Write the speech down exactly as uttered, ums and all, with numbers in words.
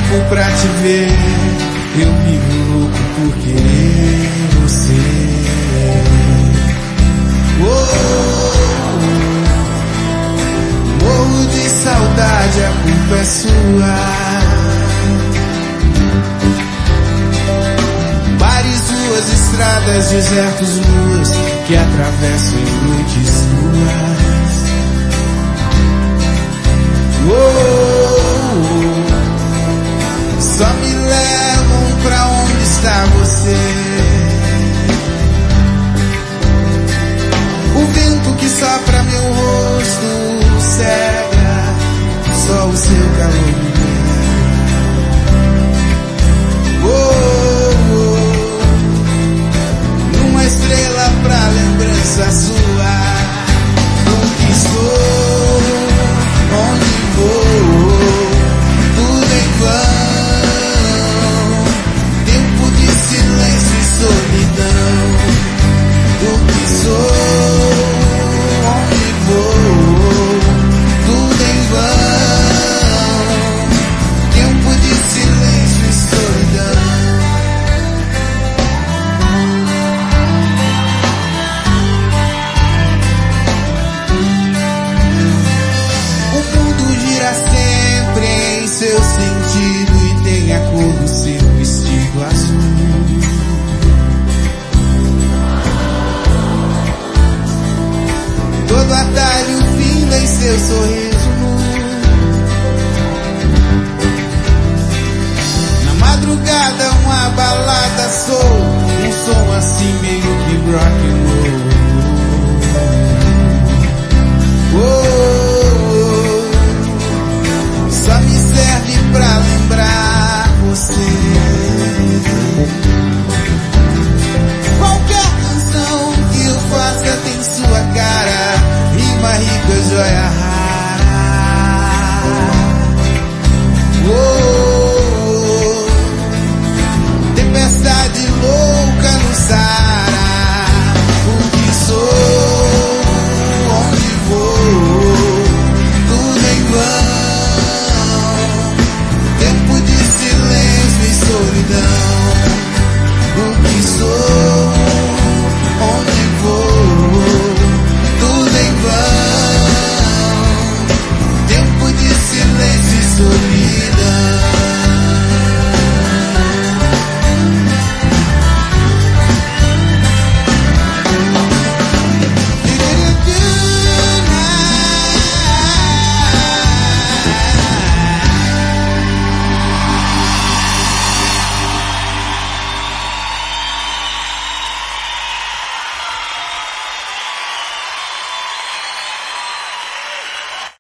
louco pra te ver, eu vivo louco por querer você. Oh, morro de saudade, a culpa é sua. Bares, ruas, estradas, desertos, luas que atravessam em noites nuas. Oh, só me levam pra onde está você. O vento que sopra meu rosto cega, só o seu calor me leva. Oh, numa estrela pra lembrança sua, conquistou onde vou, tudo em vão, tempo de silêncio e solidão. Do que sou, onde vou, tudo em vão, tempo de silêncio e solidão. O mundo gira sempre em seu sentido e tem a cor do seu vestido azul. Todo atalho finda em seu sorriso.